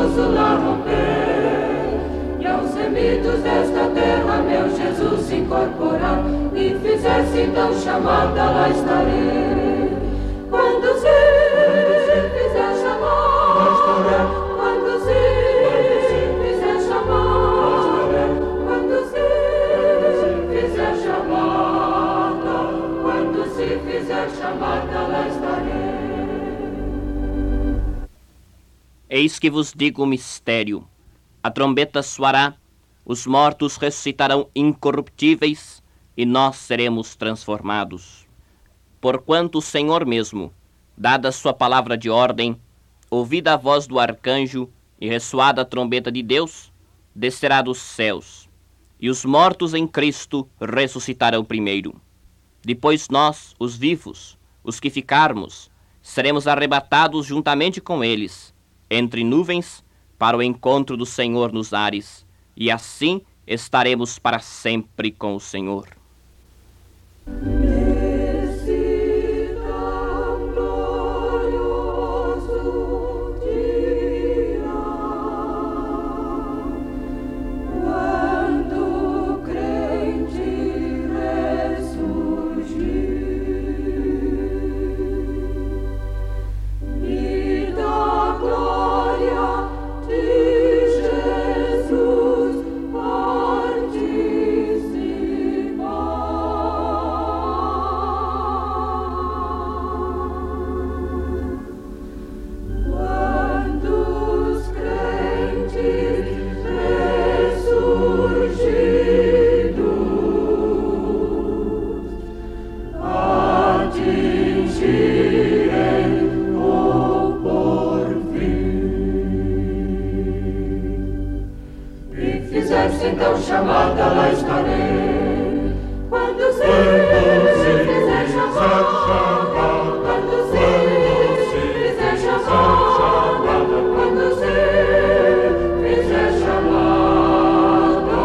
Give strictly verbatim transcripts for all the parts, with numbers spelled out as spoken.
poço lá romper, e aos remidos desta terra meu Jesus se incorporar, e fizesse então chamada, lá estarei. Quando se fizer chamada, quando se fizer chamada, quando se fizer chamada, quando se fizer chamada, lá estarei. Eis que vos digo o mistério: a trombeta soará, os mortos ressuscitarão incorruptíveis, e nós seremos transformados. Porquanto o Senhor mesmo, dada a sua palavra de ordem, ouvida a voz do arcanjo e ressoada a trombeta de Deus, descerá dos céus, e os mortos em Cristo ressuscitarão primeiro. Depois nós, os vivos, os que ficarmos, seremos arrebatados juntamente com eles, entre nuvens, para o encontro do Senhor nos ares, e assim estaremos para sempre com o Senhor. Então chamada, lá estarei. Quando se fizer chamada, quando se fizer chamada, quando se fizer chamada,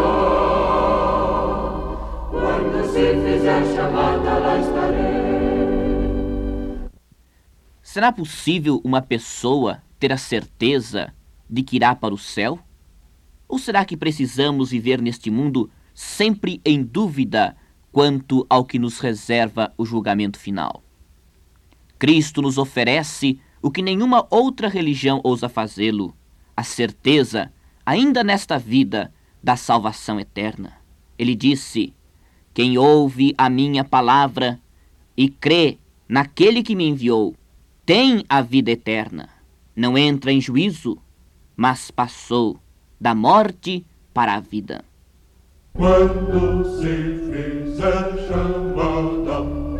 quando se fizer chamada, lá estarei. Será possível uma pessoa ter a certeza de que irá para o céu? Ou será que precisamos viver neste mundo sempre em dúvida quanto ao que nos reserva o julgamento final? Cristo nos oferece o que nenhuma outra religião ousa fazê-lo: a certeza, ainda nesta vida, da salvação eterna. Ele disse: quem ouve a minha palavra e crê naquele que me enviou, tem a vida eterna. Não entra em juízo, mas passou da morte para a vida. Quando se fizer chamada,